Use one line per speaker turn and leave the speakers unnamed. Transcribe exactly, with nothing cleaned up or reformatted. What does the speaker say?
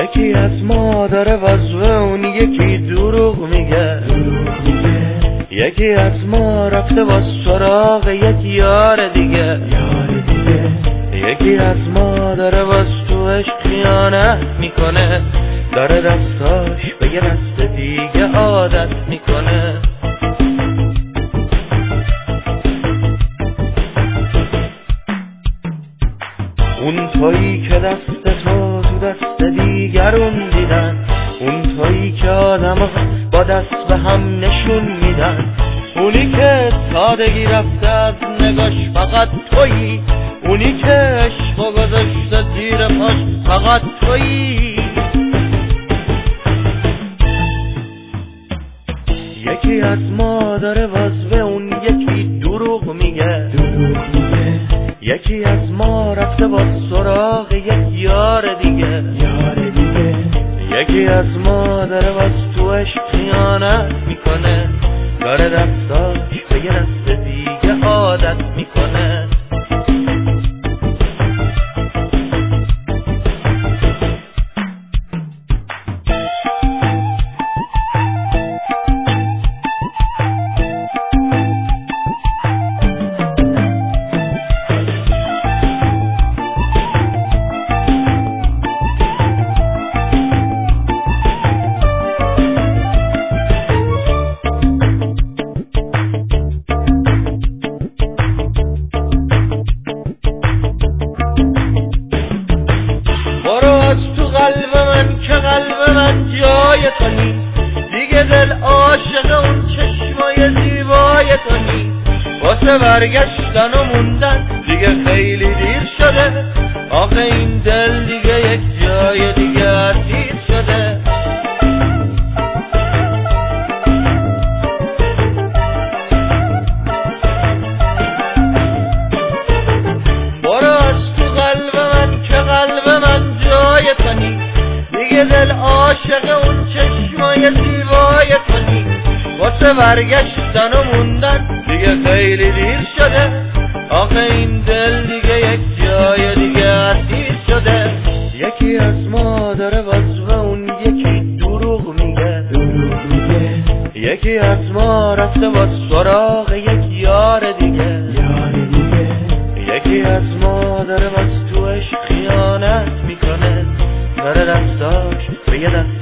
یکی از ما داره وضو اون یکی دروغ میگه یکی از ما رفته با سراغ یک یار دیگه یکی از ما داره باز تو عشق خیانت میکنه داره دستاش به یه دست دیگه عادت میکنه اون تویی که دست تو تو دست دیگرون دیدن اون تویی که آدم با دست به هم نشون میدن اونی که سادگی رفته از نگاش فقط تویی اونی که عشق گذاشته زیر پاش فقط تویی یکی از ما داره وضو اون یکی دروغ میگه یکی از ما رفته با سراغ یک یار دیگه یکی از ما داره باز تو عشق خیانت میکنه داره دستاش به یه دست دیگه عادت میکنه قلب من که قلب من جای تو نیست دیگه دل عاشق اون چشمای زیبای تو نیست واسه برگشتن و موندن دیگه خیلی دیر شده آخه این دل دیگه یک جای دیگه اسیر شده برو از تو قلب من که قلب من جای تو نیست دیگه دل عاشق اون چشمای زیبای تو نیست واسه برگشتن و موندن دیگه خیلی دیر شده آخه این دل دیگه یک جای دیگه اسیر شده یکی از ما داره وضو اون یکی دروغ میگه یکی از ما رفته با سراغ یک یار دیگه یکی از ما داره باز تو عشق خیانت میکنه داره دستاش به یه دست